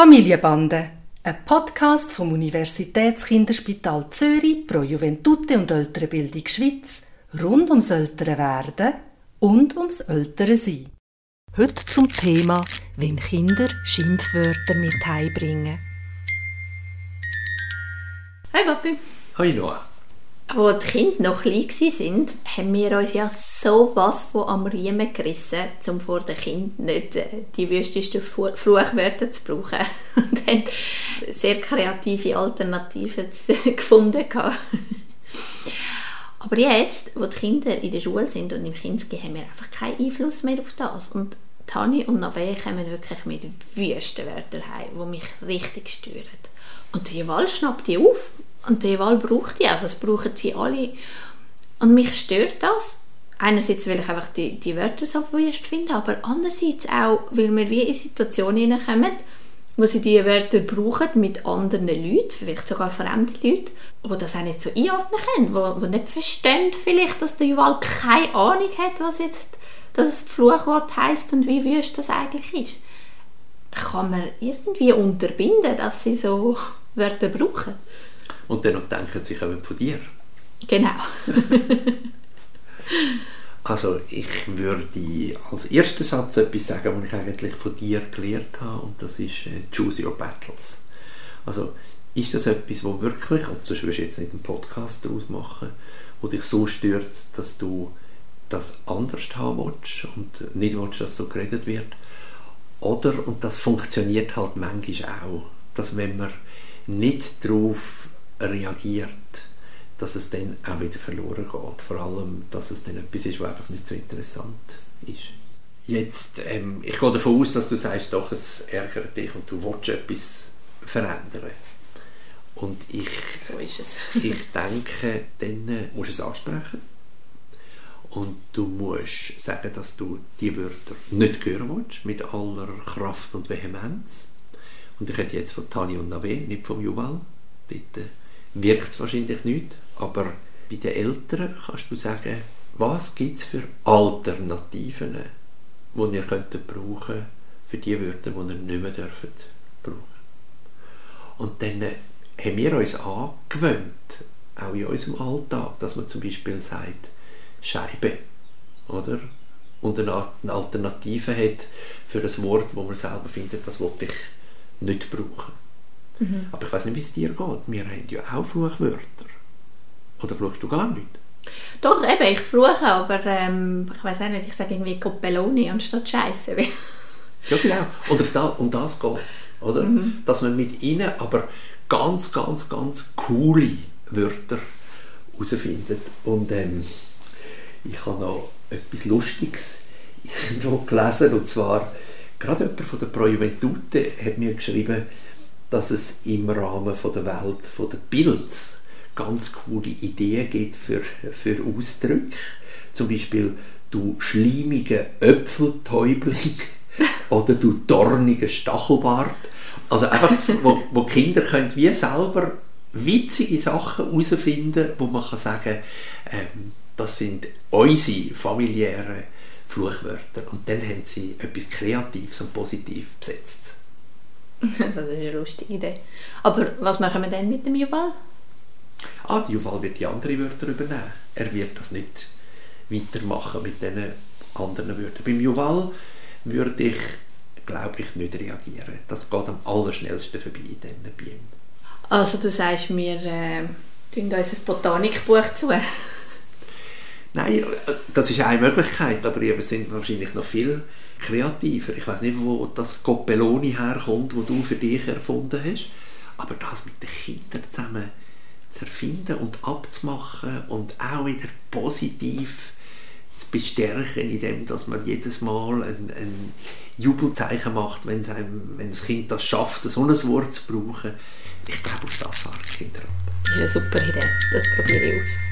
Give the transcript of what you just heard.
Familienbande, ein Podcast vom Universitätskinderspital Zürich pro Juventute und ältere Bildung Schweiz rund ums ältere Werden und ums ältere Sein. Heute zum Thema, wenn Kinder Schimpfwörter mit heimbringen. Hi Papi. Hi Noah. Als die Kinder noch klein waren, haben wir uns ja sowas von am Riemen gerissen, um vor den Kindern nicht die wüstesten Fluchwörter zu brauchen. Und haben sehr kreative Alternativen gefunden. Aber jetzt, wo die Kinder in der Schule sind und im Kindergarten, haben wir einfach keinen Einfluss mehr auf das. Und Tani und Nave kommen wirklich mit Wüstenwörtern heim, die mich richtig stören. Und die Wahl schnappt die auf. Und die Wahl braucht die, also das brauchen sie alle. Und mich stört das. Einerseits, weil ich einfach die Wörter so wüst finde, aber andererseits auch, weil wir wie in Situationen hineinkommen, wo sie diese Wörter brauchen mit anderen Leuten, vielleicht sogar fremden Leuten, die das auch nicht so einordnen können, die nicht verstehen vielleicht, dass der Juval keine Ahnung hat, was jetzt das Fluchwort heisst und wie wüst das eigentlich ist. Kann man irgendwie unterbinden, dass sie so Wörter brauchen? Und dann noch denken, sie kommen von dir. Genau. Also ich würde als ersten Satz etwas sagen, was ich eigentlich von dir gelernt habe, und das ist «Choose your battles». Also ist das etwas, wo wirklich, und sonst würdest du jetzt nicht einen Podcast daraus machen, wo dich so stört, dass du das anders haben willst und nicht willst, dass so geredet wird? Oder, und das funktioniert halt manchmal auch, dass wenn man nicht darauf reagiert, dass es dann auch wieder verloren geht. Vor allem, dass es dann etwas ist, was einfach nicht so interessant ist. Jetzt, ich gehe davon aus, dass du sagst, doch, es ärgert dich und du willst etwas verändern. Und so ist es. Ich denke, dann musst du es ansprechen. Und du musst sagen, dass du die Wörter nicht hören willst, mit aller Kraft und Vehemenz. Und ich rede jetzt von Tani und Nave, nicht vom Juval. Dort wirkt es wahrscheinlich nicht, aber bei den Eltern kannst du sagen, was gibt es für Alternativen, die ihr könntet brauchen für die Wörter, die ihr nicht mehr dürft brauchen. Und dann haben wir uns angewöhnt, auch in unserem Alltag, dass man zum Beispiel sagt, Scheibe, oder? Und eine Alternative hat für ein Wort, wo man selber findet, das will ich nicht brauchen. Mhm. Aber ich weiss nicht, wie es dir geht. Wir haben ja auch Fluchwörter. Oder fluchst du gar nicht? Doch, eben, ich fluche, aber ich weiss auch nicht, ich sage irgendwie Coppeloni anstatt Scheisse. Ja, genau. Und um das geht es, oder? Mhm. Dass man mit ihnen aber ganz, ganz, ganz coole Wörter herausfindet. Und ich habe noch etwas Lustiges irgendwo gelesen, und zwar gerade jemand von der Pro Juventute hat mir geschrieben, dass es im Rahmen von der Welt von der Pilze ganz coole Ideen gibt für Ausdrücke. Zum Beispiel «du schleimiger Äpfeltäubling» oder «du dorniger Stachelbart». Also einfach, wo Kinder können wie selber witzige Sachen herausfinden, wo man kann sagen, das sind unsere familiären Fluchwörter. Und dann haben sie etwas Kreatives und positiv besetzt. Das ist eine lustige Idee. Aber was machen wir denn mit dem Juval? Der Juval wird die anderen Wörter übernehmen. Er wird das nicht weitermachen mit diesen anderen Wörtern. Beim Juval würde ich, glaube ich, nicht reagieren. Das geht am allerschnellsten vorbei bei ihm. Also du sagst, wir tun uns ein Botanikbuch zu? Nein, das ist eine Möglichkeit, aber wir sind wahrscheinlich noch viel kreativer. Ich weiß nicht, wo das Coppeloni herkommt, das du für dich erfunden hast, aber das mit den Kindern zusammen zu erfinden und abzumachen und auch wieder positiv zu bestärken, indem dass man jedes Mal ein Jubelzeichen macht, wenn das Kind das schafft, so ein Wort zu brauchen. Ich glaube, auf das fahren die Kinder ab. Das ist eine super Idee, das probiere ich aus.